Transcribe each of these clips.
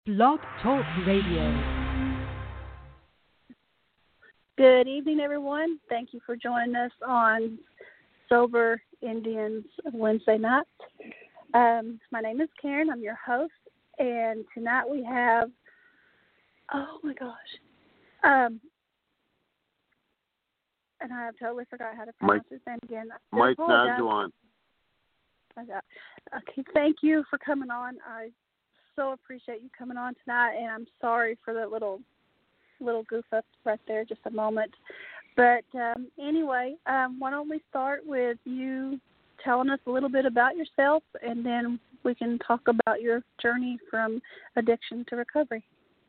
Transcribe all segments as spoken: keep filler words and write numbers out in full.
Blog Talk Radio. Good evening, everyone. Thank you for joining us on Sober Indians Wednesday night. Um, my name is Karen. I'm your host, and tonight we have, oh my gosh, um, and I have totally forgot how to pronounce Mike, his name again. Mike Najuan. Okay, thank you for coming on. I so appreciate you coming on tonight, and I'm sorry for the little little goof up right there, just a moment. But um, anyway, um, why don't we start with you telling us a little bit about yourself, and then we can talk about your journey from addiction to recovery.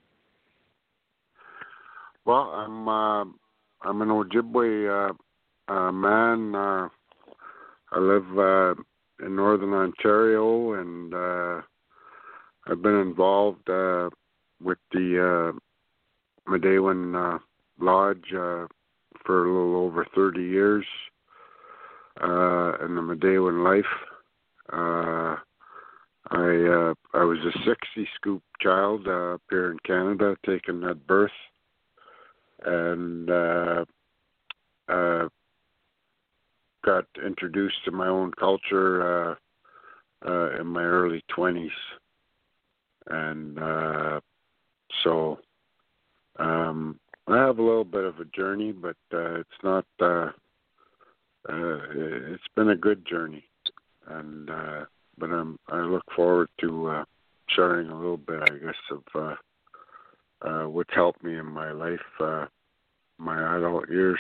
Well, I'm uh, I'm an Ojibwe uh, uh, man. Uh, I live uh, in Northern Ontario, and uh, I've been involved uh, with the uh, Medewan uh, Lodge uh, for a little over thirty years, uh, in the Medewan life. Uh, I uh, I was a sixty scoop child uh, up here in Canada, taken at birth, and uh, uh, got introduced to my own culture uh, uh, in my early twenties. And uh, so um, I have a little bit of a journey, but uh, it's not, uh, uh, it's been a good journey. And uh, but I'm, I look forward to uh, sharing a little bit, I guess, of uh, uh, what's helped me in my life, uh, my adult years.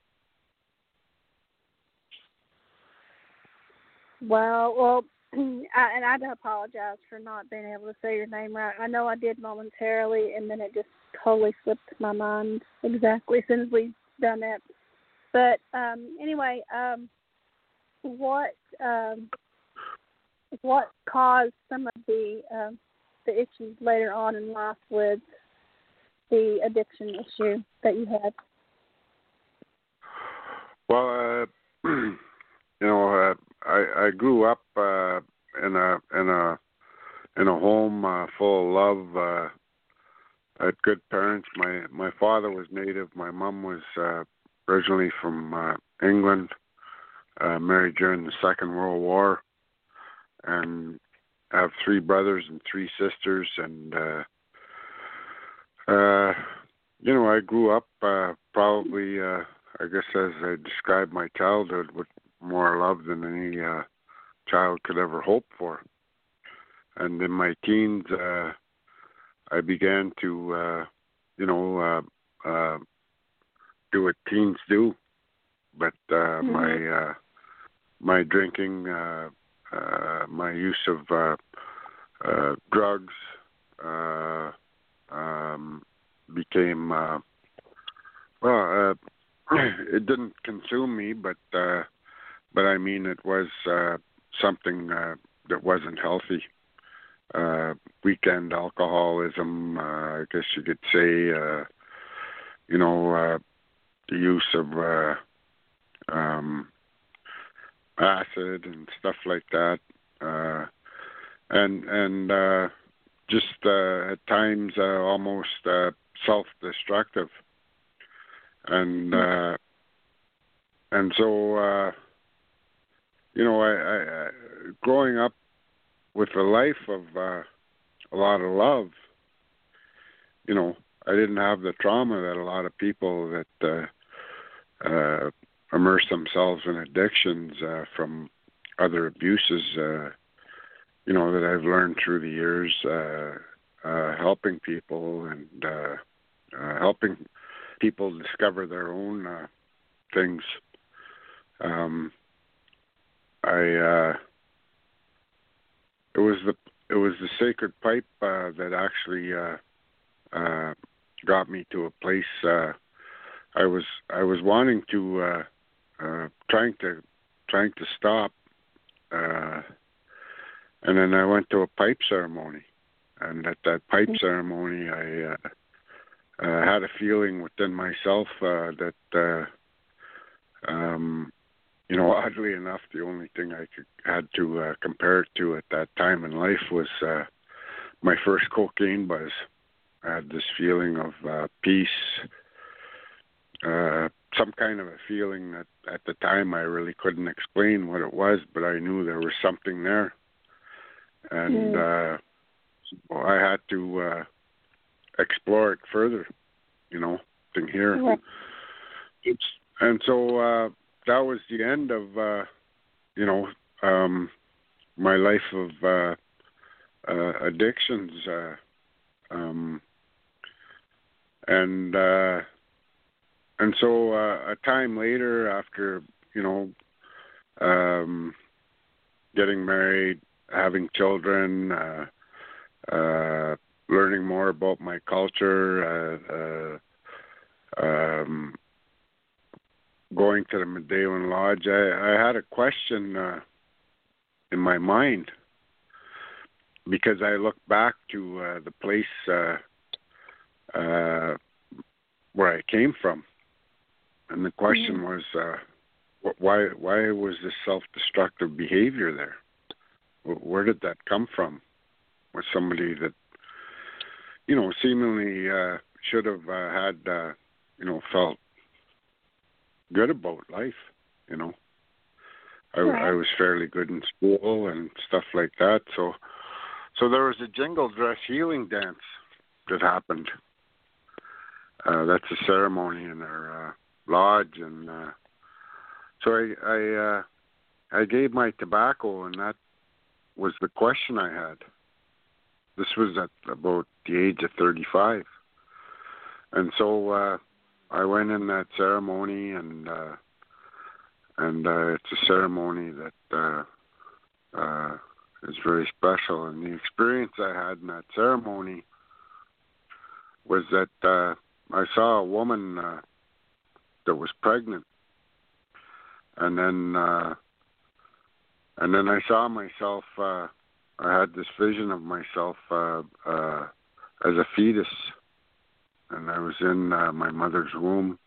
Well, well, I, and I do apologize for not being able to say your name right. I know I did momentarily, and then it just totally slipped my mind exactly as soon as we done that. But um, anyway, um, what um, what caused some of the um, the issues later on in life with the addiction issue that you had? Well, uh, you know, uh, I, I grew up uh, in a in a in a home uh, full of love. Uh, I had good parents. My my father was Native. My mom was uh, originally from uh, England, uh, married during the Second World War, and I have three brothers and three sisters. And uh, uh, you know, I grew up uh, probably, uh, I guess, as I described my childhood, with more love than any uh, child could ever hope for. And in my teens, uh, I began to, uh, you know, uh, uh, do what teens do. But uh, mm-hmm. my uh, my drinking, uh, uh, my use of uh, uh, drugs uh, um, became, uh, well, uh, it didn't consume me, but uh, But I mean, it was uh, something uh, that wasn't healthy. Uh, weekend alcoholism, uh, I guess you could say, uh, you know, uh, the use of uh, um, acid and stuff like that. Uh, and and uh, just uh, at times uh, almost uh, self-destructive. And, uh, and so... Uh, You know, I, I, I growing up with a life of uh, a lot of love, you know, I didn't have the trauma that a lot of people that uh, uh, immerse themselves in addictions uh, from other abuses, uh, you know, that I've learned through the years, uh, uh, helping people and uh, uh, helping people discover their own uh, things. Um, I uh, it was the it was the sacred pipe uh, that actually uh, uh, got me to a place. Uh, I was I was wanting to uh, uh, trying to trying to stop, uh, and then I went to a pipe ceremony, and at that pipe ceremony, I uh, uh, had a feeling within myself uh, that. Uh, um, You know, oddly enough, the only thing I could, had to uh, compare it to at that time in life was uh, my first cocaine buzz. I had this feeling of uh, peace, uh, some kind of a feeling that at the time I really couldn't explain what it was, but I knew there was something there. And mm. uh, well, I had to uh, explore it further, you know, thing here. Yeah. It's, and so uh, that was the end of, uh, you know, um, my life of uh, uh, addictions. Uh, um, and uh, and so uh, a time later, after, you know, um, getting married, having children, uh, uh, learning more about my culture, uh, uh, um, going to the Medewan Lodge, I, I had a question uh, in my mind, because I looked back to uh, the place uh, uh, where I came from, and the question mm-hmm. was, uh, why why was this self-destructive behavior there? Where did that come from? Was somebody that, you know, seemingly uh, should have uh, had, uh, you know, felt good about life, you know. I, yeah. I was fairly good in school and stuff like that. So so there was a jingle dress healing dance that happened. Uh, that's a ceremony in our uh, lodge. And uh, so I I, uh, I gave my tobacco, and that was the question I had. This was at about the age of thirty-five. And so uh, I went in that ceremony, and uh, and uh, it's a ceremony that uh, uh, is very special. And the experience I had in that ceremony was that uh, I saw a woman uh, that was pregnant, and then uh, and then I saw myself. Uh, I had this vision of myself uh, uh, as a fetus, and I was in uh, my mother's womb.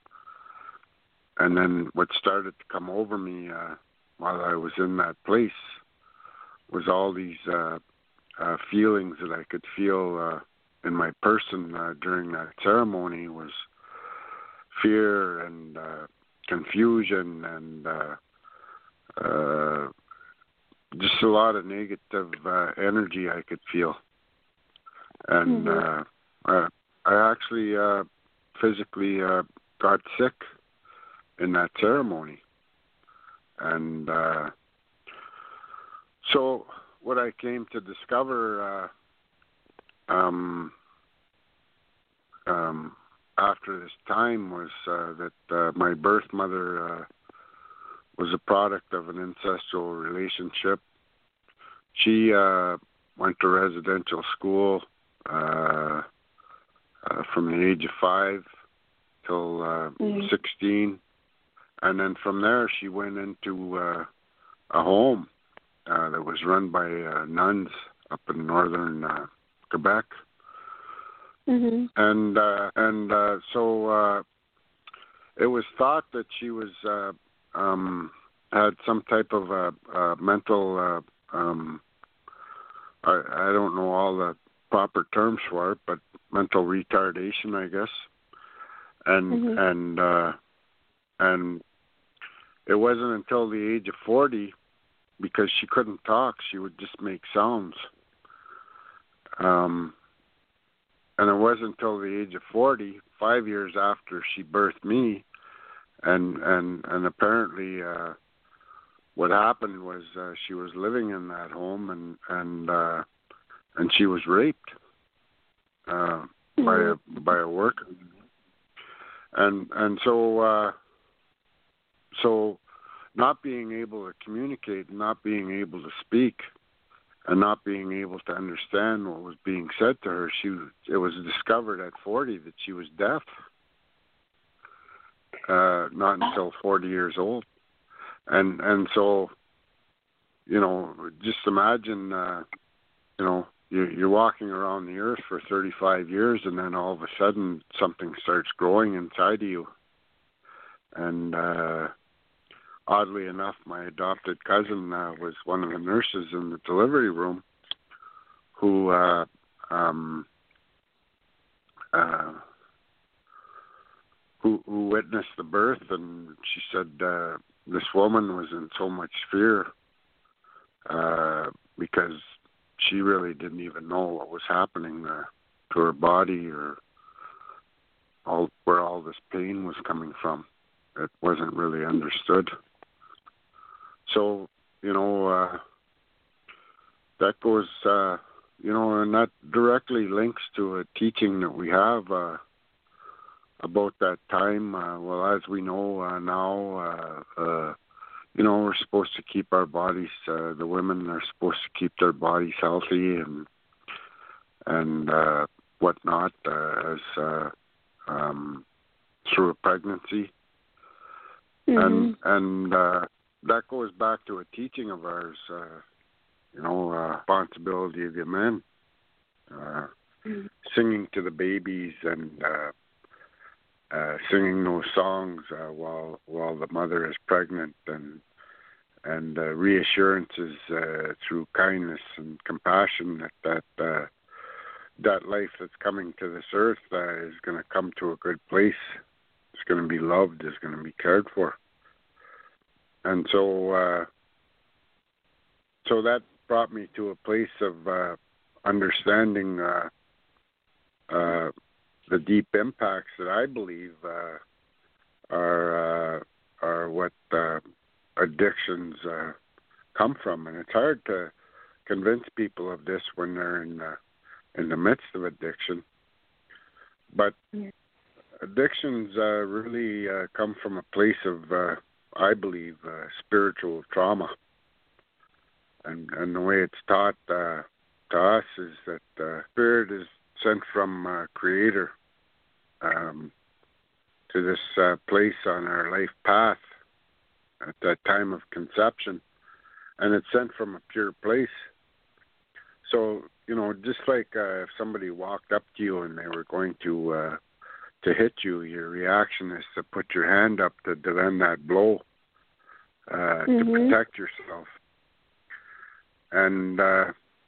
And then what started to come over me uh, while I was in that place was all these uh, uh, feelings that I could feel uh, in my person uh, during that ceremony. Was fear and uh, confusion and uh, uh, just a lot of negative uh, energy I could feel. And mm-hmm. uh, uh, I actually uh, physically uh, got sick in that ceremony. And uh, so what I came to discover uh, um, um, after this time was uh, that uh, my birth mother uh, was a product of an incestual relationship. She uh, went to residential school uh, uh, from the age of five till uh, mm-hmm. sixteen. And then from there, she went into uh, a home uh, that was run by uh, nuns up in northern uh, Quebec. Mm-hmm. And uh, and uh, so uh, it was thought that she was uh, um, had some type of uh, uh, mental. Uh, um, I, I don't know all the proper terms for it, but mental retardation, I guess. And mm-hmm. and uh, and it wasn't until the age of forty, because she couldn't talk, she would just make sounds. Um, and it wasn't until the age of forty, five years after she birthed me, and and and apparently uh, what happened was uh, she was living in that home, and and uh, and she was raped uh, mm-hmm. by a by a worker, and and so. Uh, So not being able to communicate, not being able to speak, and not being able to understand what was being said to her, she it was discovered at forty that she was deaf, uh, not until forty years old. And and so, you know, just imagine, uh, you know, you're, you're walking around the earth for thirty-five years, and then all of a sudden something starts growing inside of you. And uh, oddly enough, my adopted cousin uh, was one of the nurses in the delivery room who uh, um, uh, who, who witnessed the birth, and she said uh, this woman was in so much fear uh, because she really didn't even know what was happening uh, to her body or all where all this pain was coming from. It wasn't really understood. So, you know, uh, that goes, uh, you know, and that directly links to a teaching that we have uh, about that time. Uh, well, as we know uh, now, uh, uh, you know, we're supposed to keep our bodies, uh, the women are supposed to keep their bodies healthy and, and uh, whatnot uh, as uh, um, through a pregnancy. Mm-hmm. And, and uh, that goes back to a teaching of ours, uh, you know, uh, responsibility of the men, uh, mm-hmm. singing to the babies and uh, uh, singing those songs uh, while while the mother is pregnant, and and uh, reassurances uh, through kindness and compassion that that uh, that life that's coming to this earth uh, is going to come to a good place. It's going to be loved. It's going to be cared for. And so, uh, so that brought me to a place of uh, understanding uh, uh, the deep impacts that I believe uh, are uh, are what uh, addictions uh, come from, and it's hard to convince people of this when they're in uh, in the midst of addiction. But yeah. addictions uh, really uh, come from a place of, uh, I believe, uh, spiritual trauma. And, and the way it's taught uh, to us is that uh, spirit is sent from uh, Creator um, to this uh, place on our life path at that time of conception. And it's sent from a pure place. So, you know, just like uh, if somebody walked up to you and they were going to uh, to hit you, your reaction is to put your hand up to defend that blow, uh, mm-hmm. to protect yourself. And uh,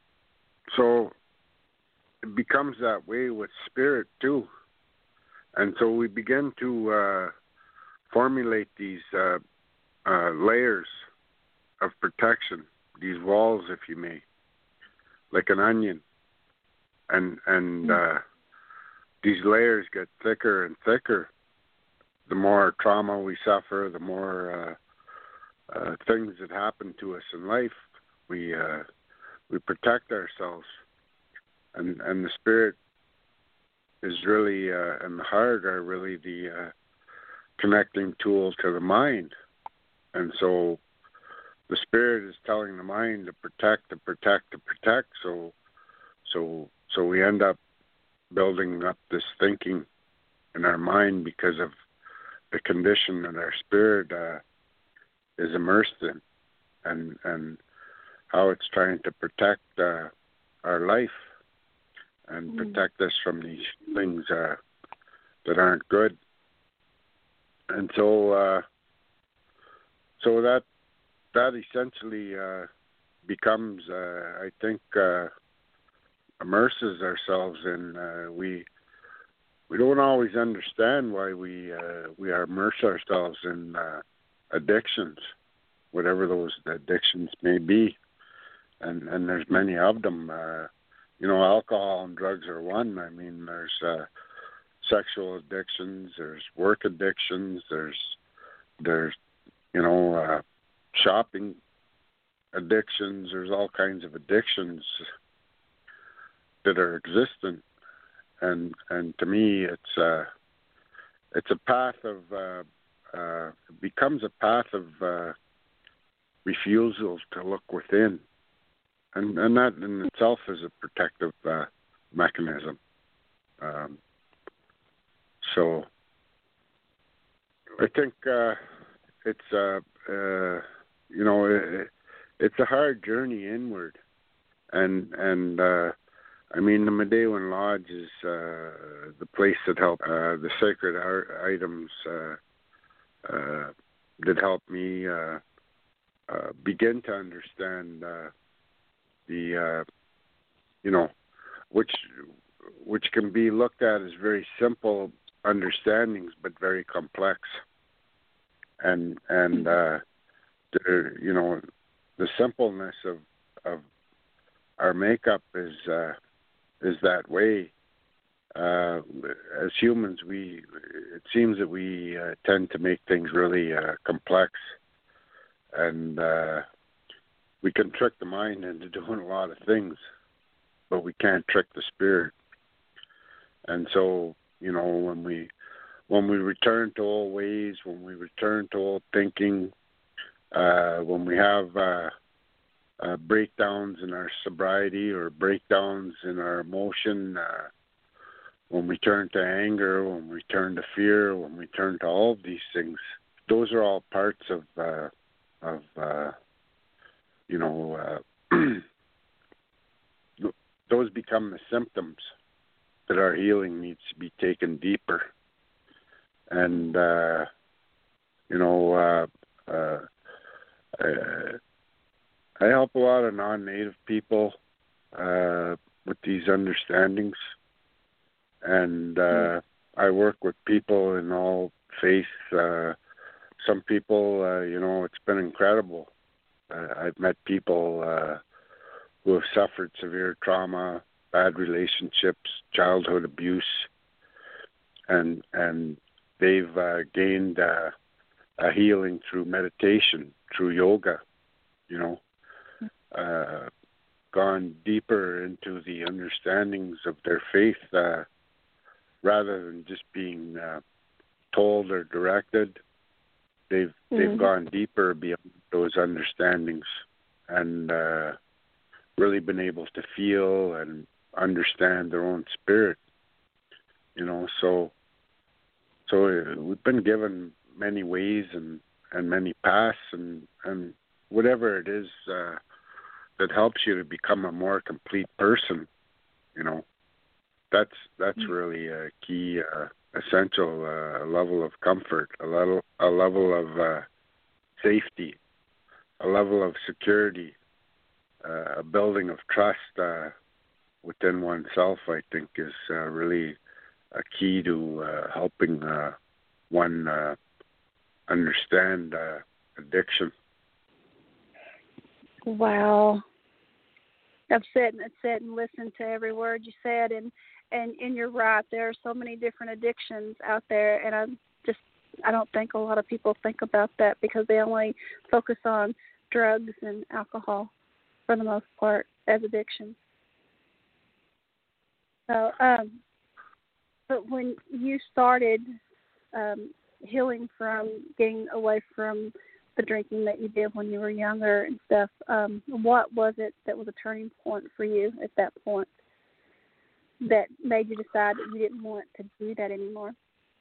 so it becomes that way with spirit too. And so we begin to uh, formulate these uh, uh, layers of protection, these walls, if you may, like an onion. And and uh, these layers get thicker and thicker. The more trauma we suffer, the more uh, uh, things that happen to us in life, we uh, we protect ourselves. And and the spirit is really, uh, and the heart are really the uh, connecting tool to the mind. And so the spirit is telling the mind to protect, to protect, to protect. So, so, so we end up building up this thinking in our mind because of the condition that our spirit uh, is immersed in, and and how it's trying to protect uh, our life and protect us from these things uh, that aren't good. And so, uh, so that that essentially uh, becomes, uh, I think, uh, immerses ourselves in. Uh, we we don't always understand why we uh, we immerse ourselves in uh, addictions, whatever those addictions may be, and and there's many of them. Uh, you know, alcohol and drugs are one. I mean, there's uh, sexual addictions, there's work addictions, there's there's you know. Uh, shopping addictions, there's all kinds of addictions that are existent, and and to me it's uh it's a path of uh, uh it becomes a path of uh refusal to look within, and and that in itself is a protective uh, mechanism. Um, so I think uh, it's uh, uh you know, it, it's a hard journey inward, and and uh, I mean the Medewan Lodge is uh, the place that helped uh, the sacred art items uh, uh, that helped me uh, uh, begin to understand uh, the uh, you know which which can be looked at as very simple understandings, but very complex. And and uh, the, you know, the simpleness of of our makeup is uh, is that way. Uh, as humans, we it seems that we uh, tend to make things really uh, complex, and uh, we can trick the mind into doing a lot of things, but we can't trick the spirit. And so, you know, when we when we return to old ways, when we return to old thinking, uh, when we have uh, uh, breakdowns in our sobriety or breakdowns in our emotion. Uh, When we turn to anger, when we turn to fear, when we turn to all of these things, those are all parts of, uh, of uh, you know, uh, those become the symptoms that our healing needs to be taken deeper. And, uh, you know, uh, uh, uh, I help a lot of non-native people uh, with these understandings. And uh, I work with people in all faiths. Uh, some people, uh, you know, it's been incredible. Uh, I've met people uh, who have suffered severe trauma, bad relationships, childhood abuse, and and they've uh, gained uh, a healing through meditation, through yoga, you know, uh, gone deeper into the understandings of their faith. Uh, rather than just being uh, told or directed, they've mm-hmm. they've gone deeper beyond those understandings and uh, really been able to feel and understand their own spirit. You know, so so we've been given many ways and, and many paths, and, and whatever it is uh, that helps you to become a more complete person, you know. That's that's really a key, uh, essential uh, level of comfort, a level a level of uh, safety, a level of security, uh, a building of trust uh, within oneself. I think is uh, really a key to uh, helping uh, one uh, understand uh, addiction. Wow. I've sat and sat and listened to every word you said, and. And, and you're right. There are so many different addictions out there, and I just I don't think a lot of people think about that because they only focus on drugs and alcohol for the most part as addictions. So, um, but when you started um, healing from getting away from the drinking that you did when you were younger and stuff, um, what was it that was a turning point for you at that point that made you decide that you didn't want to do that anymore?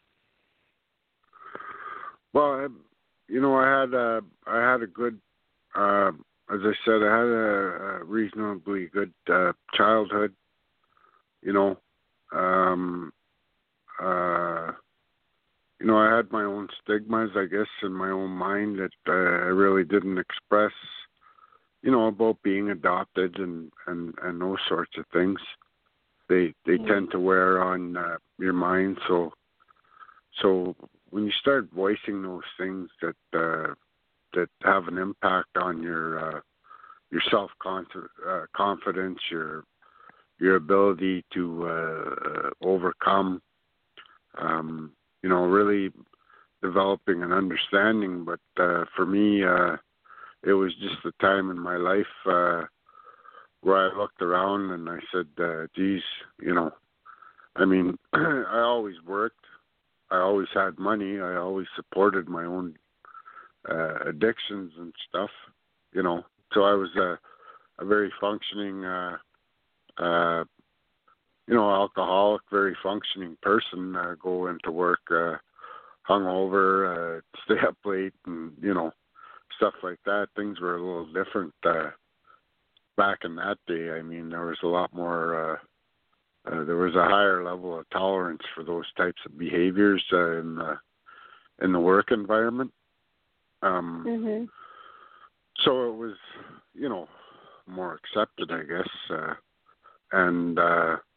Well, I, you know, I had a, I had a good, uh, as I said, I had a, a reasonably good uh, childhood. You know, um, uh, you know, I had my own stigmas, I guess, in my own mind that uh, I really didn't express. You know, about being adopted and, and, and those sorts of things. They they mm-hmm. tend to wear on uh, your mind. So so when you start voicing those things that uh, that have an impact on your uh, your self uh, confidence, your your ability to uh, overcome, um, you know, really developing an understanding. But uh, for me, uh, it was just a time in my life. Uh, where I looked around and I said, uh, geez, you know, I mean, I always worked. I always had money. I always supported my own uh, addictions and stuff, you know. So I was a, a very functioning, uh, uh, you know, alcoholic, very functioning person. Uh, go into work uh, hungover, uh, stay up late, and, you know, stuff like that. Things were a little different uh back in that day. I mean, there was a lot more, uh, uh, there was a higher level of tolerance for those types of behaviors uh, in the in the work environment. Um, mm-hmm. So it was, you know, more accepted, I guess. Uh, and uh,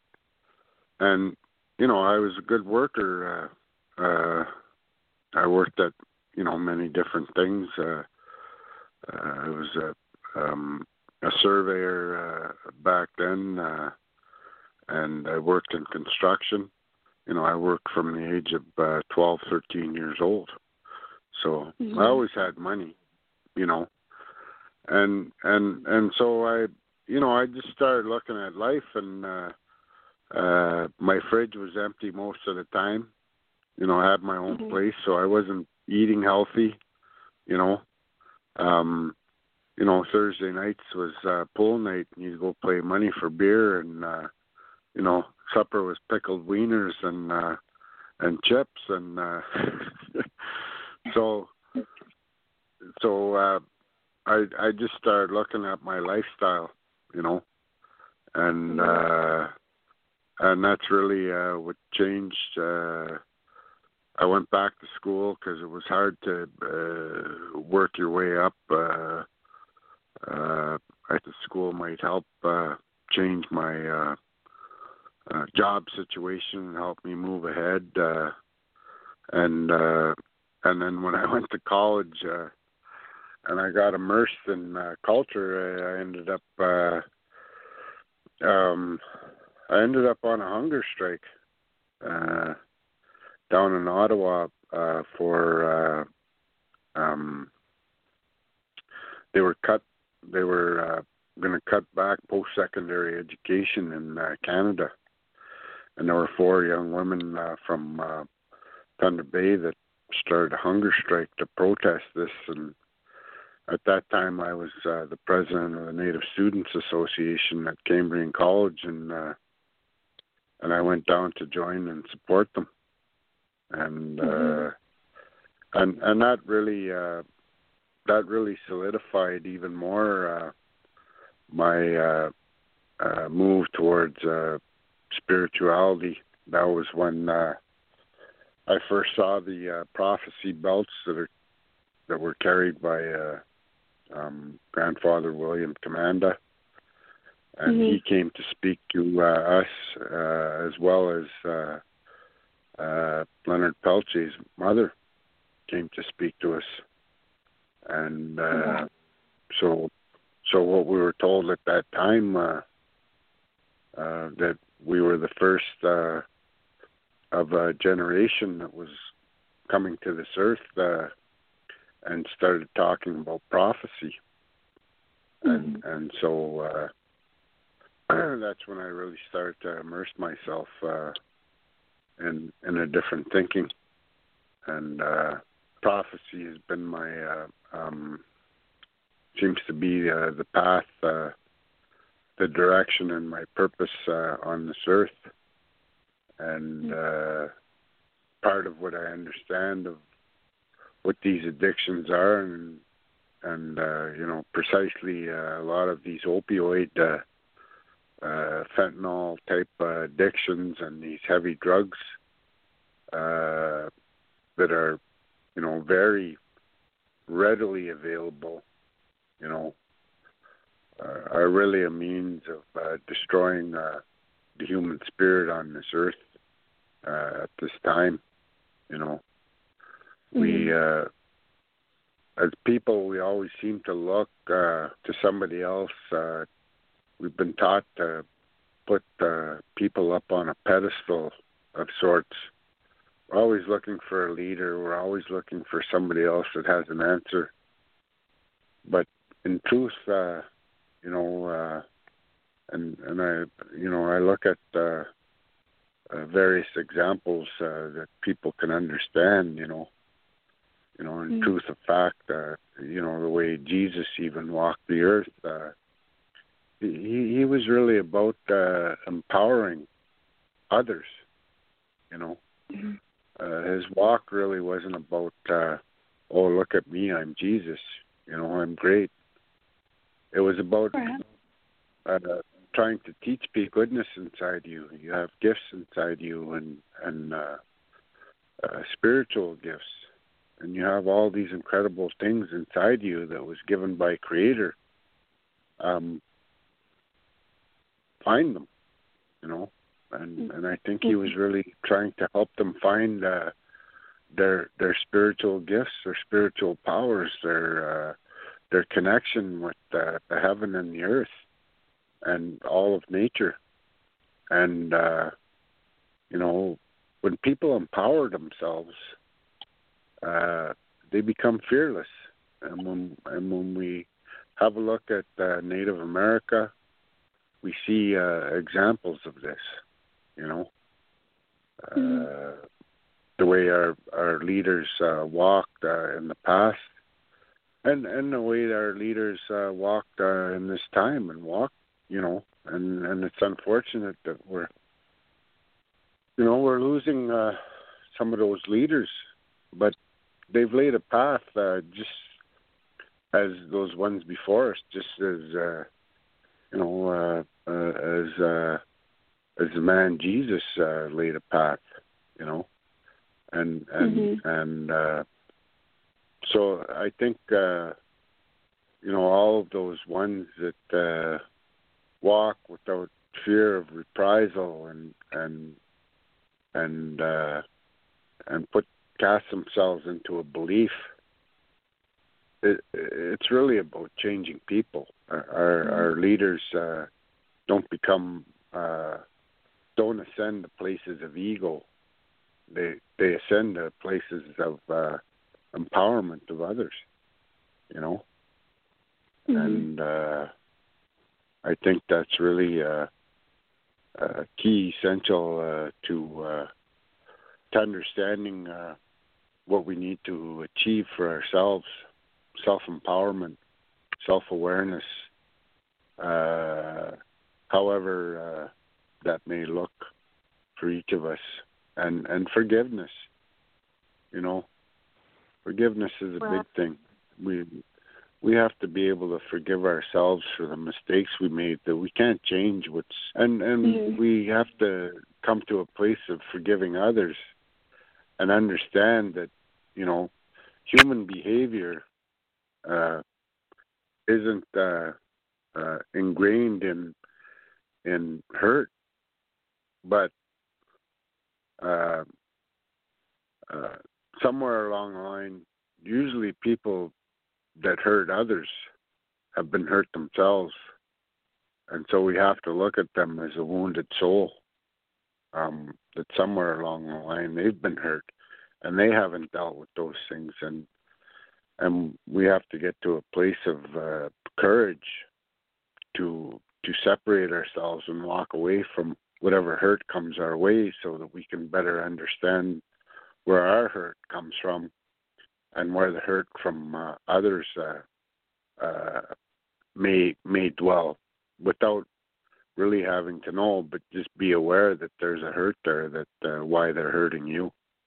and you know, I was a good worker. Uh, uh, I worked at, you know, many different things. Uh, uh, I was a, um, a surveyor uh, back then, uh, and I worked in construction. You know, I worked from the age of uh, twelve, thirteen years old. So Mm-hmm. I always had money, you know, and and and so I, you know, I just started looking at life, and uh, uh, my fridge was empty most of the time. You know, I had my own Mm-hmm. place, so I wasn't eating healthy. You know, um, you know, Thursday nights was uh, pool night, and you'd go play money for beer, and uh, you know, supper was pickled wieners and uh, and chips, and uh, so so uh, I I just started looking at my lifestyle, you know, and uh, and that's really uh, what changed. Uh, I went back to school because it was hard to uh, work your way up. Uh, uh, at the school might help uh, change my uh, uh, job situation and help me move ahead. Uh, and uh, and then when I went to college uh, and I got immersed in uh, culture, I, I ended up uh, um, I ended up on a hunger strike. Uh, down in Ottawa uh, for uh, um, they were cut they were uh, going to cut back post-secondary education in uh, Canada, and there were four young women uh, from uh, Thunder Bay that started a hunger strike to protest this. And at that time, I was uh, the president of the Native Students Association at Cambrian College, and uh, and I went down to join and support them. And Mm-hmm. uh, and and that really uh, that really solidified even more uh, my uh, uh, move towards uh, spirituality. That was when uh, I first saw the uh, prophecy belts that are that were carried by uh, um, Grandfather William Commanda, and Mm-hmm. he came to speak to uh, us uh, as well as. Uh, Uh, Leonard Pelche's mother came to speak to us, and uh, Yeah. so so what we were told at that time uh, uh, that we were the first uh, of a generation that was coming to this earth uh, and started talking about prophecy, and Mm-hmm. and so uh, that's when I really started to immerse myself. Uh, in in a different thinking, and uh, prophecy has been my uh, um, seems to be uh, the path, uh, the direction, and my purpose uh, on this earth, and uh, part of what I understand of what these addictions are, and and uh, you know, precisely uh, a lot of these opioid. Uh, Uh, fentanyl type uh, addictions and these heavy drugs uh, that are, you know, very readily available, you know, uh, are really a means of uh, destroying uh, the human spirit on this earth uh, at this time. You know, mm-hmm. we uh, as people, we always seem to look uh, to somebody else. Uh, We've been taught to put uh, people up on a pedestal of sorts. We're always looking for a leader. We're always looking for somebody else that has an answer. But in truth, uh, you know, uh, and and I, you know, I look at uh, uh, various examples uh, that people can understand. You know, you know, in mm-hmm. truth of fact, uh, you know, the way Jesus even walked the earth. Uh, He, he was really about uh, empowering others, you know. Mm-hmm. Uh, his walk really wasn't about, uh, oh, look at me, I'm Jesus, you know, I'm great. It was about uh, trying to teach people goodness inside you. You have gifts inside you, and, and uh, uh, spiritual gifts. And you have all these incredible things inside you that was given by Creator. Um, Find them, you know, and and I think he was really trying to help them find uh, their their spiritual gifts, their spiritual powers, their uh, their connection with uh, the heaven and the earth, and all of nature. And uh, you know, when people empower themselves, uh, they become fearless. And when and when we have a look at uh, Native America, we see uh, examples of this. You know, uh, mm-hmm. the way our our leaders uh, walked uh, in the past, and and the way our leaders uh, walked uh, in this time and walk. You know, and and it's unfortunate that we're, you know, we're losing uh, some of those leaders, but they've laid a path uh, just as those ones before us, just as uh, you know, uh, uh, as uh, as the man Jesus uh, laid a path, you know, and and mm-hmm. and uh, so I think uh, you know, all of those ones that uh, walk without fear of reprisal and and and uh, and put cast themselves into a belief. It, it's really about changing people. Our mm-hmm. our leaders uh, don't become uh, don't ascend to places of ego. They they ascend to places of uh, empowerment of others. You know, mm-hmm. and uh, I think that's really uh, uh, key, essential uh, to uh, to understanding uh, what we need to achieve for ourselves: self-empowerment, self-awareness. Uh, however uh, that may look for each of us, and and forgiveness. You know, forgiveness is a well, big thing. We we have to be able to forgive ourselves for the mistakes we made that we can't change. What's and and mm-hmm. we have to come to a place of forgiving others and understand that, you know, human behavior uh, isn't uh, uh, ingrained in in hurt, but uh, uh, somewhere along the line, usually people that hurt others have been hurt themselves, and so we have to look at them as a wounded soul. Um, that somewhere along the line they've been hurt, and they haven't dealt with those things, and and we have to get to a place of uh, courage to to separate ourselves and walk away from whatever hurt comes our way, so that we can better understand where our hurt comes from and where the hurt from uh, others uh, uh, may may dwell, without really having to know, but just be aware that there's a hurt there, that uh, why they're hurting you.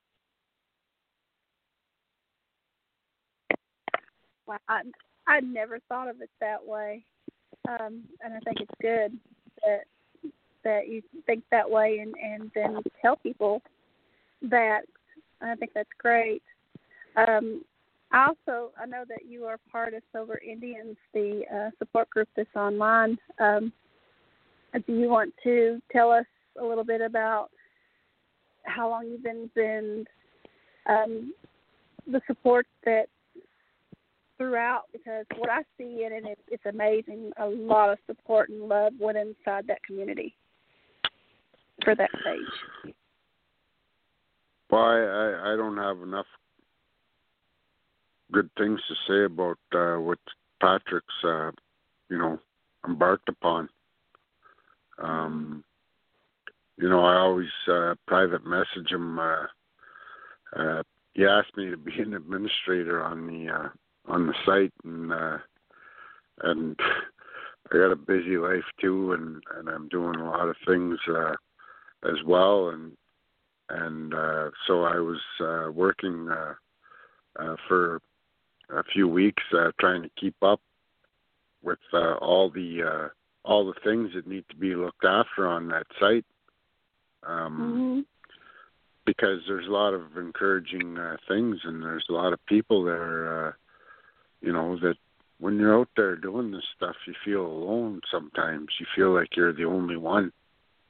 Well, I I never thought of it that way, um, and I think it's good that that you think that way, and, and then tell people that. I think that's great. Um, also, I know that you are part of Sober Indians, the uh, support group that's online. Um, do you want to tell us a little bit about how long you've been in um, the support that throughout? Because what I see in it, it's amazing. A lot of support and love went inside that community for that page. Well, I, I, I don't have enough good things to say about uh, what Patrick's, uh, you know, embarked upon. Um, you know, I always uh, private message him. Uh, uh, he asked me to be an administrator on the uh, on the site, and uh, and I got a busy life too, and, and I'm doing a lot of things uh, as well, and and uh, so I was uh, working uh, uh, for a few weeks uh, trying to keep up with uh, all the uh, all the things that need to be looked after on that site, um, mm-hmm. because there's a lot of encouraging uh, things, and there's a lot of people there, uh, you know, that when you're out there doing this stuff, you feel alone sometimes. You feel like you're the only one.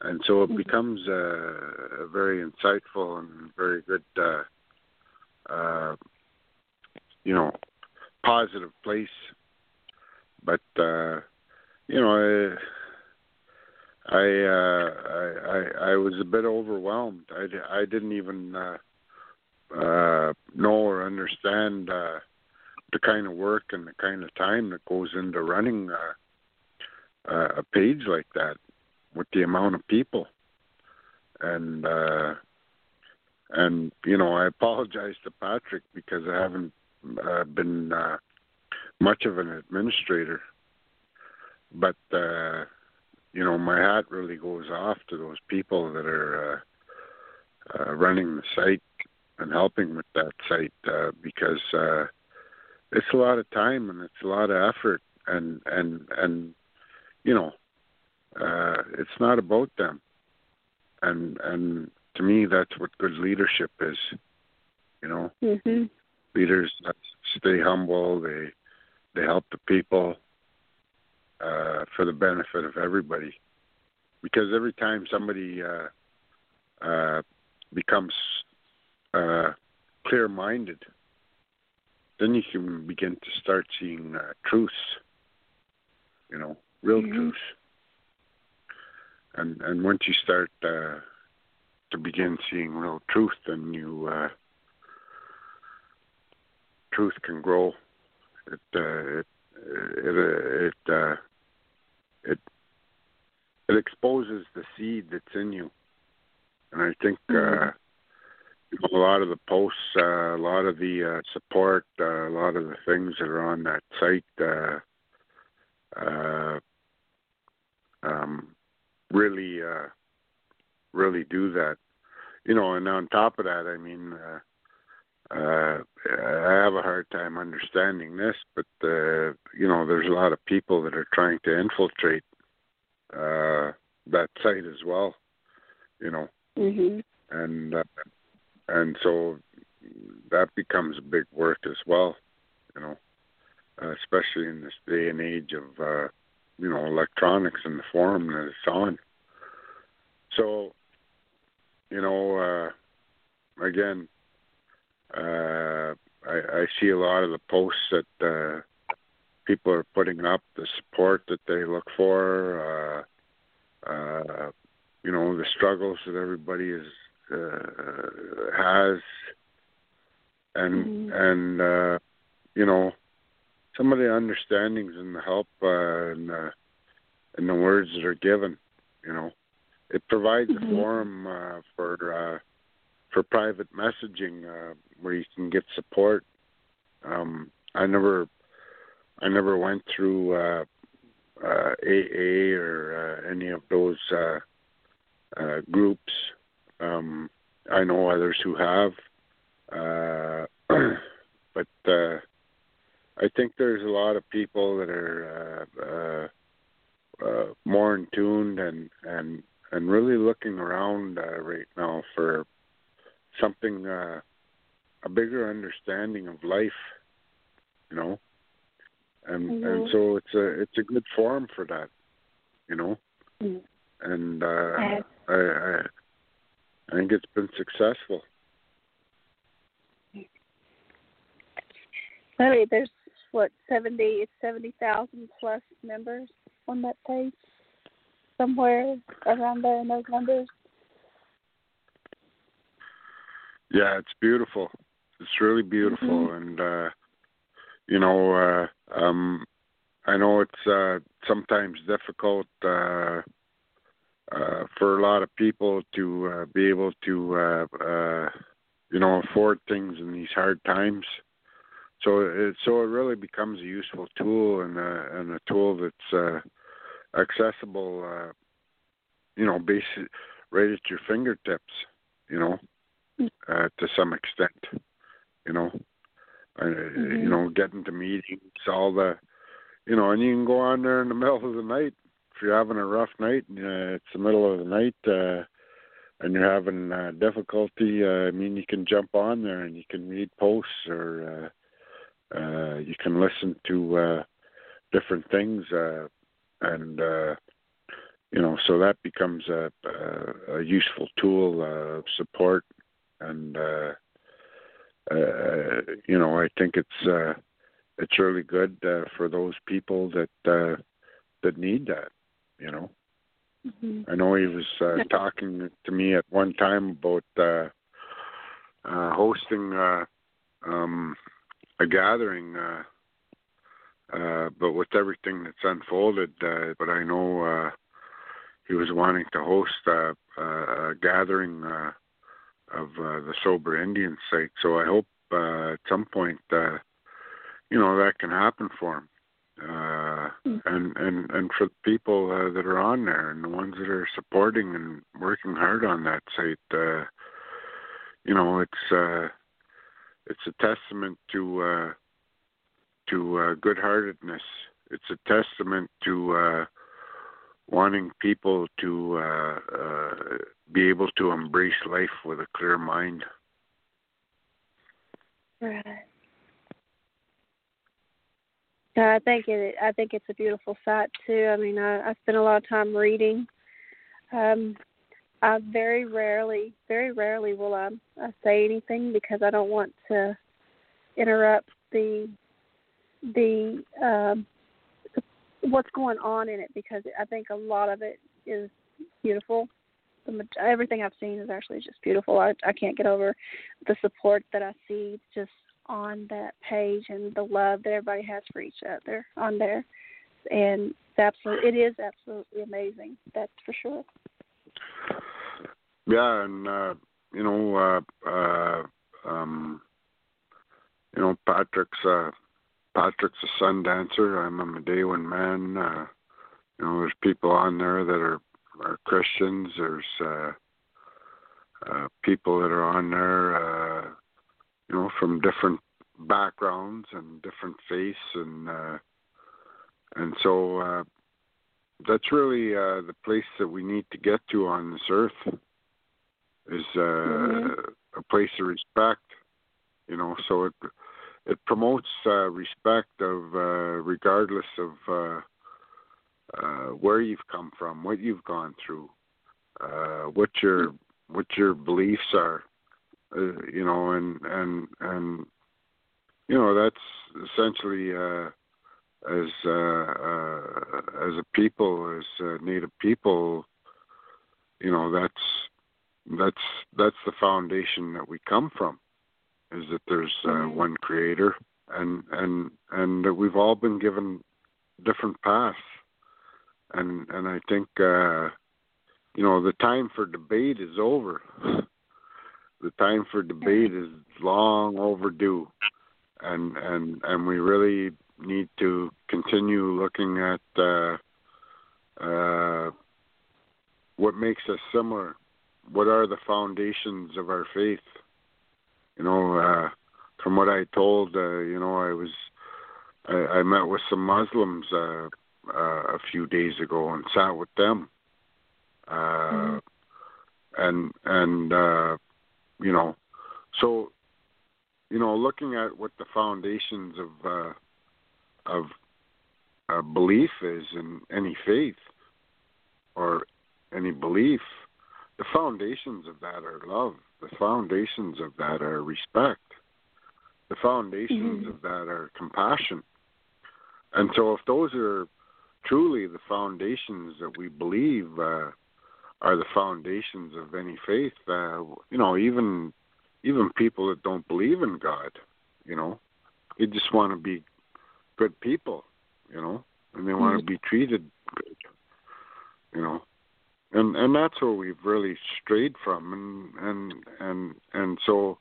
and so it becomes a, a very insightful and very good, uh, uh, you know, positive place. But uh, you know, I I, uh, I I I was a bit overwhelmed. I, I didn't even uh, uh, know or understand uh, the kind of work and the kind of time that goes into running uh, uh, a page like that, with the amount of people. And uh, and you know, I apologize to Patrick because I haven't uh, been uh, much of an administrator, but uh, you know, my hat really goes off to those people that are uh, uh, running the site and helping with that site, uh, because uh, it's a lot of time and it's a lot of effort, and and and you know, uh, it's not about them. And and to me, that's what good leadership is. You know, mm-hmm. leaders that stay humble. They they help the people uh, for the benefit of everybody. Because every time somebody uh, uh, becomes uh, clear-minded, then you can begin to start seeing uh, truths. You know, real mm-hmm. truths. And and once you start uh, to begin seeing real truth, then you uh, truth can grow. It uh, it it it uh, it it exposes the seed that's in you, and I think uh, you know, a lot of the posts, uh, a lot of the uh, support, uh, a lot of the things that are on that site. Uh, uh, um, really uh, really do that, you know. And on top of that, I mean, uh, uh, I have a hard time understanding this, but uh, you know, there's a lot of people that are trying to infiltrate uh, that site as well, you know. Mm-hmm. and uh, and so that becomes a big work as well, you know, uh, especially in this day and age of uh, you know, electronics and the form that it's on. So, you know, uh, again, uh, I, I see a lot of the posts that uh, people are putting up, the support that they look for, uh, uh, you know, the struggles that everybody is, uh, has, and mm-hmm. and uh, you know, some of the understandings and the help uh, and, uh, and the words that are given, you know, it provides mm-hmm. a forum uh, for uh, for private messaging uh, where you can get support. Um, I never, I never went through uh, uh, A A or uh, any of those uh, uh, groups. Um, I know others who have, uh, but. Uh, I think there's a lot of people that are uh, uh, uh, more in tune and, and and really looking around uh, right now for something, uh, a bigger understanding of life, you know, and mm-hmm. and so it's a it's a good forum for that, you know, mm-hmm. and uh, I, I I think it's been successful. Really, there's what seventy, it's seventy thousand plus members on that page, somewhere around there in those numbers. Yeah, it's beautiful. It's really beautiful, mm-hmm. and uh, you know, uh, um, I know it's uh, sometimes difficult uh, uh, for a lot of people to uh, be able to, uh, uh, you know, afford things in these hard times. So it so it really becomes a useful tool and a, and a tool that's uh, accessible, uh, you know, basic, right at your fingertips, you know, uh, to some extent, you know, uh, mm-hmm. you know, getting to meetings, all the, you know, and you can go on there in the middle of the night if you're having a rough night. And, uh, it's the middle of the night, uh, and you're having uh, difficulty. Uh, I mean, you can jump on there and you can read posts or. Uh, Uh, you can listen to uh, different things, uh, and uh, you know, so that becomes a, a, a useful tool uh, of support, and uh, uh, you know, I think it's uh, it's really good uh, for those people that uh, that need that. You know, Mm-hmm. I know he was uh, talking to me at one time about uh, uh, hosting uh, um, a gathering. Uh, Uh, but with everything that's unfolded, uh, but I know uh, he was wanting to host a, a, a gathering uh, of uh, the Sober Indian site. So I hope uh, at some point, uh, you know, that can happen for him. Uh, mm. and, and, and for the people uh, that are on there and the ones that are supporting and working hard on that site, uh, you know, it's uh, it's a testament to uh, to uh, good-heartedness. It's a testament to uh, wanting people to uh, uh, be able to embrace life with a clear mind. Right. Yeah, I think it. I think it's a beautiful sight too. I mean, I, I spend a lot of time reading. Um, I very rarely, very rarely will I, I say anything because I don't want to interrupt the the um, what's going on in it, because I think a lot of it is beautiful. The, everything I've seen is actually just beautiful. I, I can't get over the support that I see just on that page and the love that everybody has for each other on there. And it's absolutely, it is absolutely amazing. That's for sure. Yeah, and uh, you know, uh, uh, um, you know, Patrick's. Uh, Patrick's a sun dancer. I'm a Medewan man. Uh, you know, there's people on there that are, are Christians. There's uh, uh, people that are on there, uh, you know, from different backgrounds and different faiths, and uh, and so uh, that's really uh, the place that we need to get to on this earth. Is uh, mm-hmm. a place of respect. You know, so it. It promotes uh, respect of uh, regardless of uh, uh, where you've come from, what you've gone through, uh, what your what your beliefs are, uh, you know, and and and you know that's essentially uh, as uh, uh, as a people, as uh, Native people, you know, that's that's that's the foundation that we come from. Is that there's uh, mm-hmm. one creator, and and and that we've all been given different paths, and and I think uh, you know the time for debate is over. The time for debate is long overdue, and and and we really need to continue looking at uh, uh, what makes us similar. What are the foundations of our faith? You know, uh, from what I told, uh, you know, I was, I, I met with some Muslims uh, uh, a few days ago and sat with them, uh, mm-hmm. and and uh, you know, so you know, looking at what the foundations of uh, of uh, belief is in any faith or any belief, the foundations of that are love. The foundations of that are respect. The foundations mm-hmm. of that are compassion. And so if those are truly the foundations that we believe uh, are the foundations of any faith, uh, you know, even even people that don't believe in God, you know, they just want to be good people, you know, and they mm-hmm. want to be treated good, you know. And and that's where we've really strayed from, and and and, and so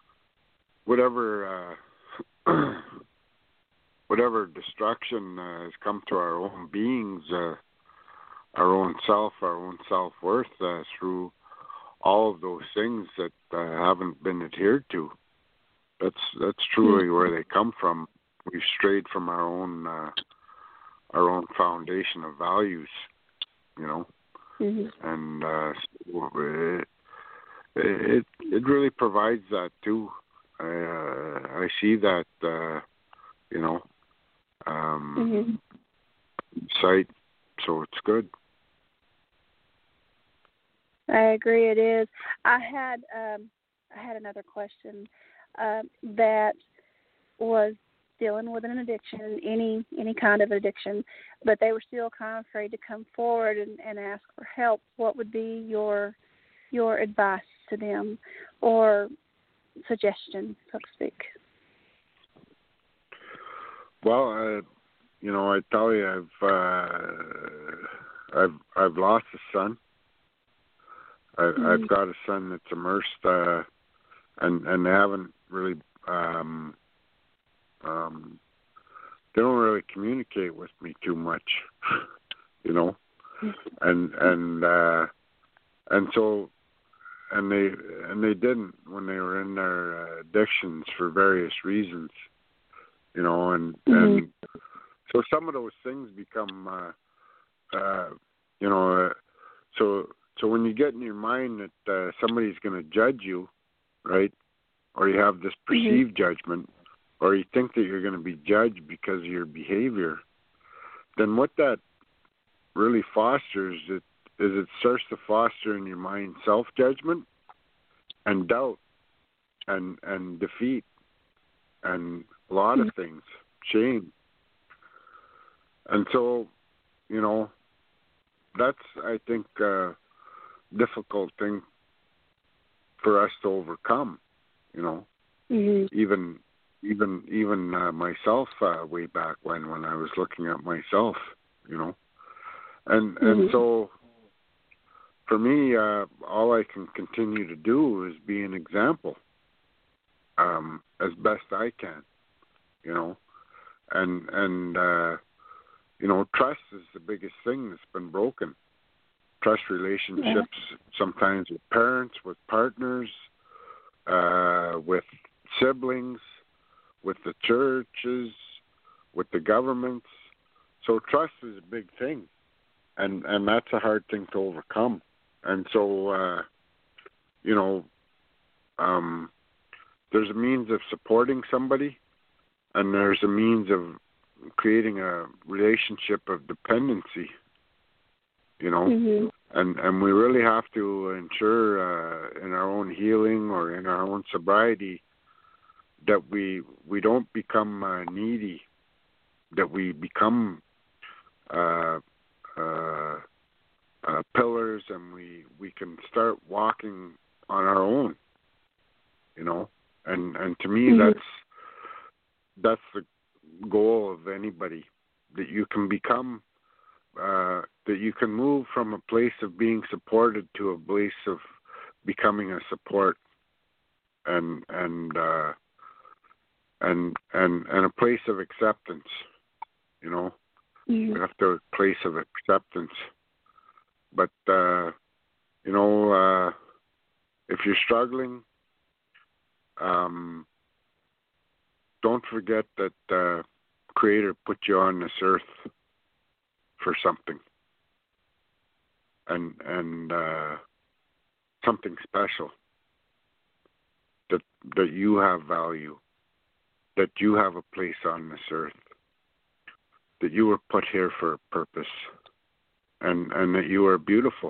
whatever uh, whatever destruction uh, has come to our own beings, uh, our own self, our own self-worth uh, through all of those things that uh, haven't been adhered to. That's that's truly where they come from. We've strayed from our own uh, our own foundation of values, you know. Mm-hmm. And uh, it, it it really provides that too. I uh, I see that uh, you know um, mm-hmm. site, so it's good. I agree. It is. I had um, I had another question uh, that was dealing with an addiction, any any kind of addiction, but they were still kind of afraid to come forward and, and ask for help. What would be your your advice to them, or suggestion, so to speak? Well, uh, you know, I tell you, I've uh, I've I've lost a son. I, mm-hmm. I've got a son that's immersed, uh, and and they haven't really. Um, um, they don't really communicate with me too much, you know, and and uh, and so. And they and they didn't when they were in their uh, addictions for various reasons, you know, and mm-hmm. and so some of those things become, uh, uh, you know, uh, so so when you get in your mind that uh, somebody's going to judge you, right, or you have this perceived mm-hmm. judgment, or you think that you're going to be judged because of your behavior, then what that really fosters it. is it starts to foster in your mind self-judgment and doubt and and defeat and a lot of things, shame. And so, you know, that's, I think, a difficult thing for us to overcome, you know. Mm-hmm. Even even even uh, myself uh, way back when, when I was looking at myself, you know. And mm-hmm. and so... For me, uh, all I can continue to do is be an example um, as best I can, you know. And, and uh, you know, trust is the biggest thing that's been broken. Trust relationships yeah. sometimes with parents, with partners, uh, with siblings, with the churches, with the governments. So trust is a big thing, and, and that's a hard thing to overcome. And so, uh, you know, um, there's a means of supporting somebody, and there's a means of creating a relationship of dependency, you know, mm-hmm. and, and we really have to ensure uh, in our own healing or in our own sobriety that we we don't become uh, needy, that we become uh, uh Uh, pillars, and we, we can start walking on our own, you know. And and to me, mm-hmm. that's that's the goal of anybody, that you can become, uh, that you can move from a place of being supported to a place of becoming a support, and and uh, and and and a place of acceptance, you know. Mm-hmm. We have to a place of acceptance. But, uh, you know, uh, if you're struggling, um, don't forget that uh, Creator put you on this earth for something, and and uh, something special, that that you have value, that you have a place on this earth, that you were put here for a purpose. And, and that you are beautiful,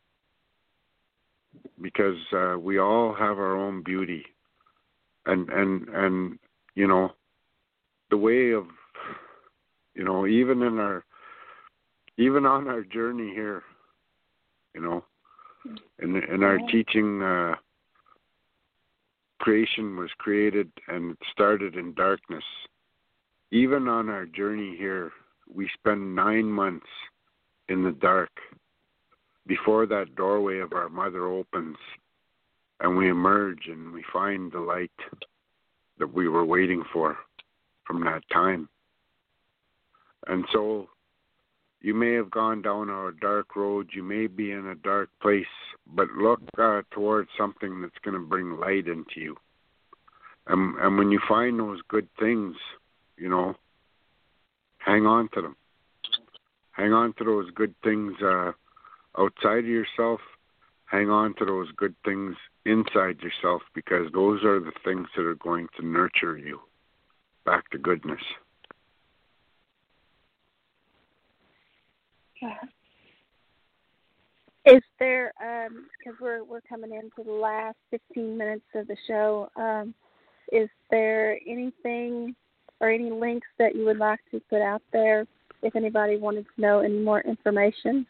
because uh, we all have our own beauty, and and and you know, the way of, you know, even in our even on our journey here, you know, in in our teaching, uh, creation was created and it started in darkness. Even on our journey here, we spend nine months in the dark before that doorway of our mother opens, and we emerge and we find the light that we were waiting for from that time. And so you may have gone down a dark road, you may be in a dark place, but look uh, towards something that's going to bring light into you. And, and when you find those good things, you know, hang on to them. Hang on to those good things uh, outside of yourself. Hang on to those good things inside yourself, because those are the things that are going to nurture you back to goodness. Yeah. Is there, um, because we're we're coming into the last fifteen minutes of the show, um, is there anything or any links that you would like to put out there if anybody wanted to know any more information?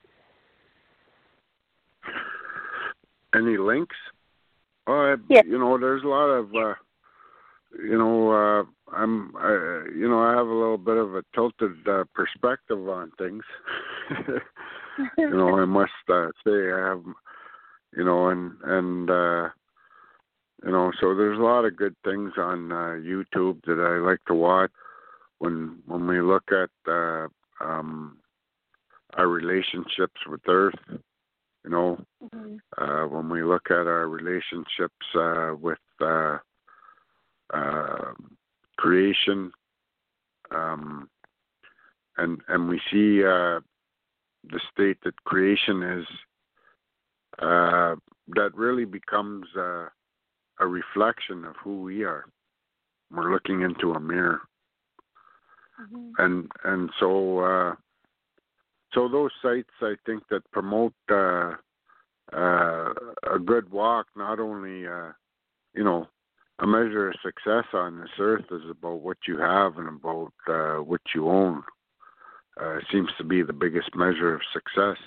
Any links? Oh, I, Yeah. you know, there's a lot of, uh, you know, uh, I'm, I, you know, I have a little bit of a tilted uh, perspective on things. You know, I must uh, say I have, you know, and and uh, you know, so there's a lot of good things on uh, YouTube that I like to watch. When when we look at uh, um, our relationships with Earth, you know, Mm-hmm. uh, when we look at our relationships uh, with uh, uh, creation, um, and and we see uh, the state that creation is, uh, that really becomes uh, a reflection of who we are. We're looking into a mirror, Mm-hmm. and and so uh, so those sites I think that promote uh, uh, a good walk, not only uh, you know, a measure of success on this earth is about what you have and about uh, what you own. Uh, seems to be the biggest measure of success.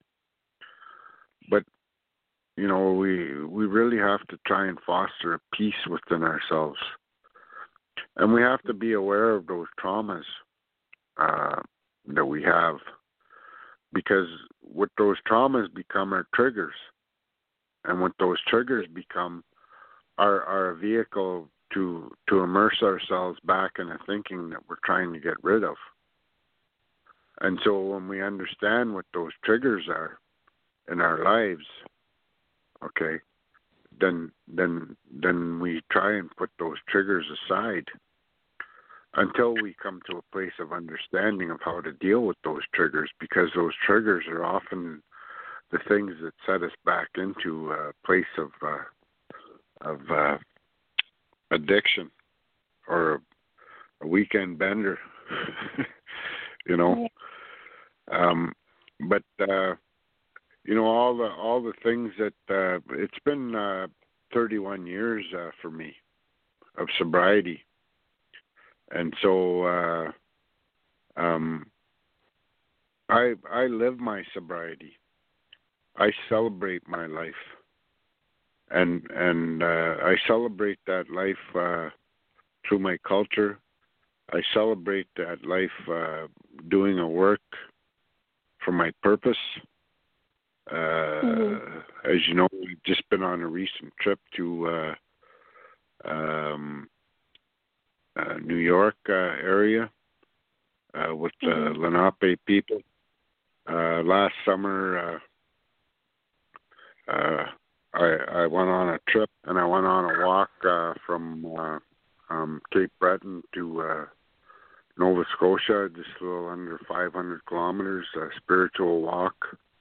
But you know, we we really have to try and foster a peace within ourselves, and we have to be aware of those traumas uh, that we have, because what those traumas become are triggers, and what those triggers become are, are a vehicle to to immerse ourselves back in a thinking that we're trying to get rid of. And so when we understand what those triggers are in our lives, okay, then then then we try and put those triggers aside until we come to a place of understanding of how to deal with those triggers, because those triggers are often the things that set us back into a place of uh, of uh, addiction or a, a weekend bender, you know. Um, but uh, you know, all the all the things that uh, it's been uh, thirty-one years uh, for me of sobriety, and so uh, um, I I live my sobriety. I celebrate my life, and and uh, I celebrate that life uh, through my culture. I celebrate that life uh, doing a work for my purpose. Uh, mm-hmm. As you know, we've just been on a recent trip to uh, um, uh, New York uh, area uh, with the mm-hmm. Lenape people. Uh, last summer, uh, uh, I, I went on a trip and I went on a walk uh, from uh, um, Cape Breton to uh, Nova Scotia, just a little under five hundred kilometers, a spiritual walk.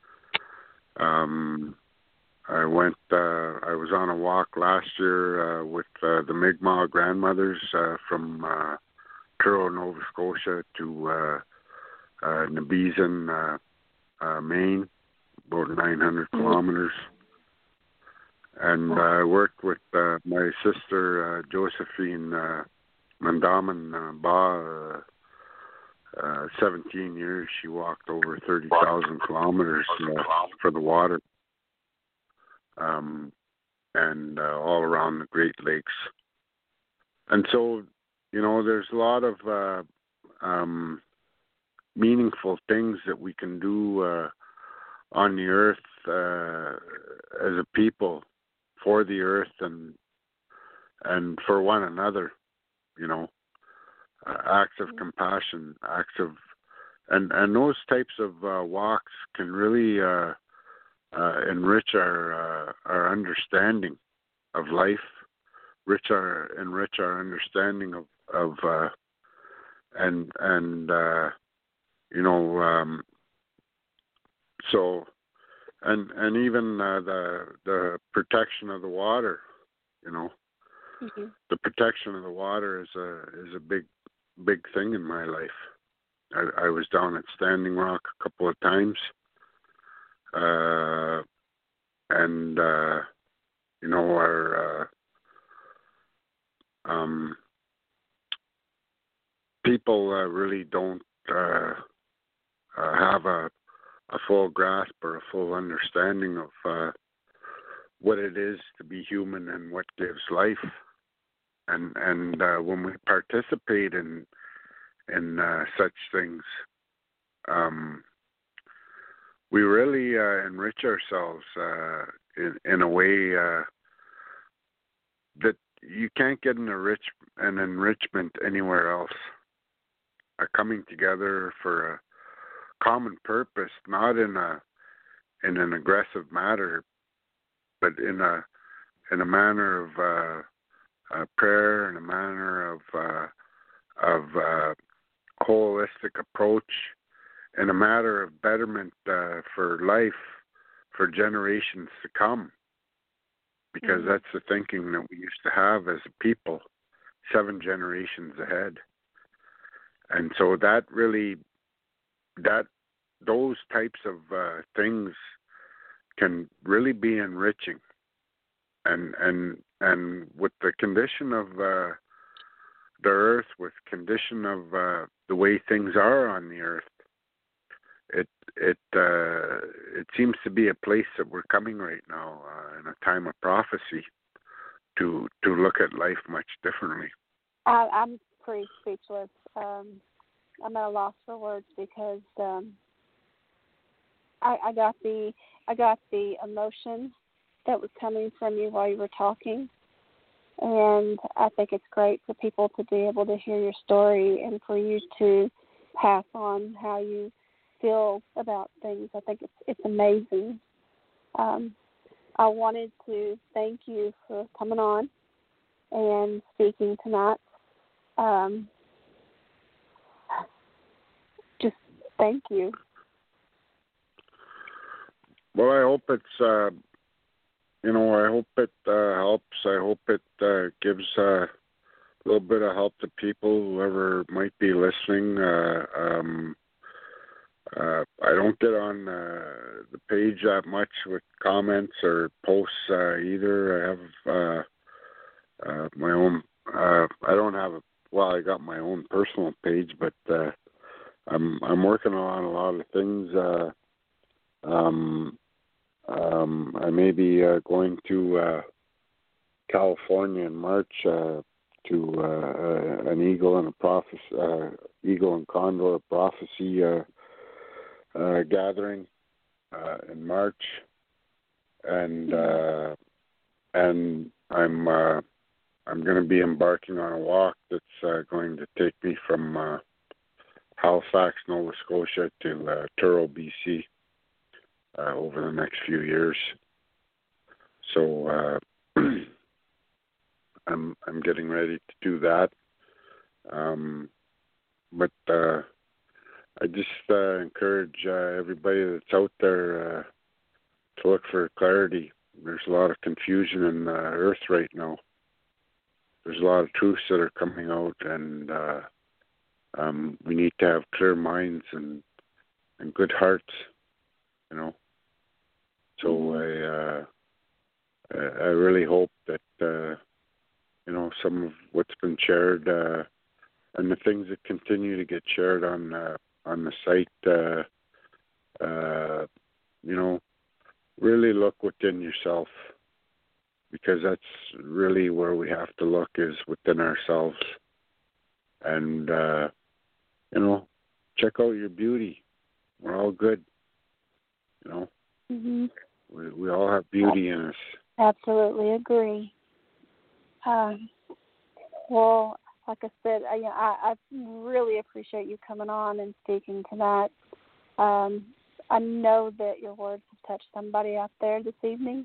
Um, I went, uh, I was on a walk last year uh, with uh, the Mi'kmaq grandmothers uh, from uh, Truro, Nova Scotia to uh, uh, Nabizin, uh, uh, Maine, about nine hundred mm-hmm. kilometers. And uh, I worked with uh, my sister, uh, Josephine uh, Mandaman uh, Ba, uh, uh, seventeen years. She walked over thirty thousand kilometers uh, for the water, um, and uh, all around the Great Lakes. And so, you know, there's a lot of uh, um, meaningful things that we can do uh, on the earth uh, as a people, for the earth and and for one another, you know, uh, acts of compassion, acts of, and, and those types of uh, walks can really uh, uh, enrich our uh, our understanding of life, rich our enrich our understanding of of uh, and and uh, you know um, so. And and even uh, the the protection of the water, you know, mm-hmm. the protection of the water is a is a big big thing in my life. I, I was down at Standing Rock a couple of times, uh, and uh, you know our uh, um, people uh, really don't uh, uh, have a, a full grasp or a full understanding of uh, what it is to be human and what gives life. And and uh, when we participate in in uh, such things, um, we really uh, enrich ourselves uh, in in a way uh, that you can't get an enrich an enrichment anywhere else. Uh, coming together for a common purpose, not in a in an aggressive manner, but in a in a manner of uh, uh, prayer, in a manner of uh, of uh, holistic approach, in a matter of betterment uh, for life for generations to come. Because mm-hmm. that's the thinking that we used to have as a people, seven generations ahead. And so that really, that those types of uh, things can really be enriching, and and and with the condition of uh, the earth, with condition of uh, the way things are on the earth, it it uh, it seems to be a place that we're coming right now uh, in a time of prophecy to to look at life much differently. I, I'm pretty speechless. Um, I'm at a loss for words because um, I, I got the I got the emotion that was coming from you while you were talking, and I think it's great for people to be able to hear your story and for you to pass on how you feel about things. I think it's it's amazing. Um, I wanted to thank you for coming on and speaking tonight. Um, just thank you. Well, I hope it's, uh, you know, I hope it uh, helps. I hope it uh, gives uh, a little bit of help to people, whoever might be listening. Uh, um, uh, I don't get on uh, the page that much with comments or posts uh, either. I have uh, uh, my own, uh, I don't have a, well, I got my own personal page, but uh, I'm I'm working on a lot of things. Uh, um, um, I may be uh, going to uh, California in March uh, to uh, an Eagle and a prophecy, uh, Eagle and Condor prophecy uh, uh, gathering uh, in March, and uh, and I'm uh, I'm going to be embarking on a walk that's uh, going to take me from uh, Halifax, Nova Scotia to uh, Truro, B C uh, over the next few years. So uh, I'm I'm getting ready to do that. Um, but uh, I just uh, encourage uh, everybody that's out there uh, to look for clarity. There's a lot of confusion in the earth right now. There's a lot of truths that are coming out, and uh, um, we need to have clear minds and, and good hearts, you know. So I uh, I really hope that uh, you know, some of what's been shared uh, and the things that continue to get shared on uh, on the site, uh, uh, you know, really look within yourself, because that's really where we have to look, is within ourselves. And, uh, you know, check out your beauty. We're all good, you know. Mm-hmm. We, we all have beauty in us. Absolutely agree. Um, well, like I said, I, I, I really appreciate you coming on and speaking tonight. Um, I know that your words have touched somebody out there this evening,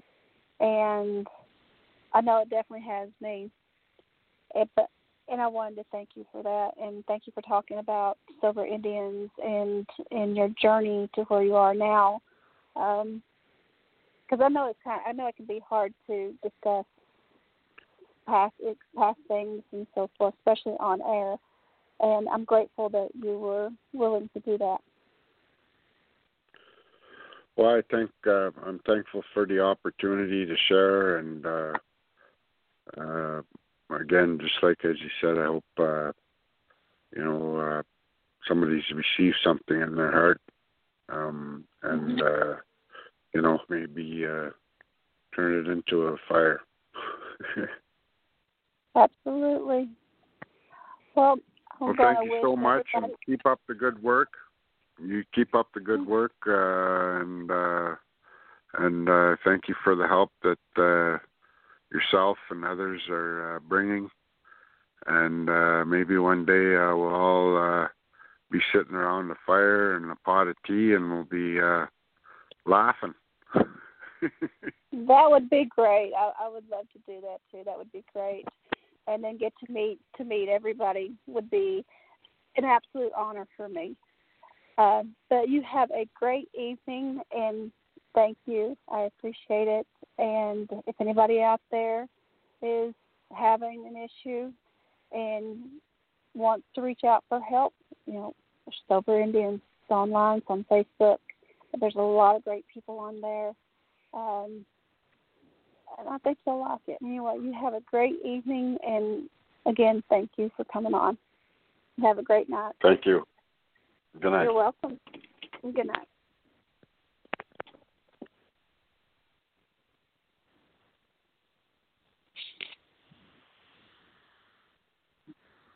and I know it definitely has me. It, but, and I wanted to thank you for that, and thank you for talking about Silver Indians and, and your journey to where you are now. Um, because I know it's kind of, I know it can be hard to discuss past past things and so forth, especially on air. And I'm grateful that you were willing to do that. Well, I think uh, I'm thankful for the opportunity to share, and uh, uh, again, just like as you said, I hope uh, you know uh, somebody's received something in their heart, um, and uh, you know maybe uh, turn it into a fire. Absolutely. Well, well, thank you so much, and keep up the good work. You keep up the good work, uh, and uh, and uh, thank you for the help that uh, yourself and others are uh, bringing. And uh, maybe one day uh, we'll all uh, be sitting around the fire and a pot of tea, and we'll be uh, laughing. That would be great. I, I would love to do that too. That would be great. And then get to meet to meet everybody would be an absolute honor for me. Uh, but you have a great evening, and thank you. I appreciate it. And if anybody out there is having an issue and wants to reach out for help, you know, Sober Indians online, it's on Facebook. There's a lot of great people on there. Um, and I think you'll like it. Anyway, you have a great evening, and again, thank you for coming on. Have a great night. Thank you. Good night. You're welcome. Good night.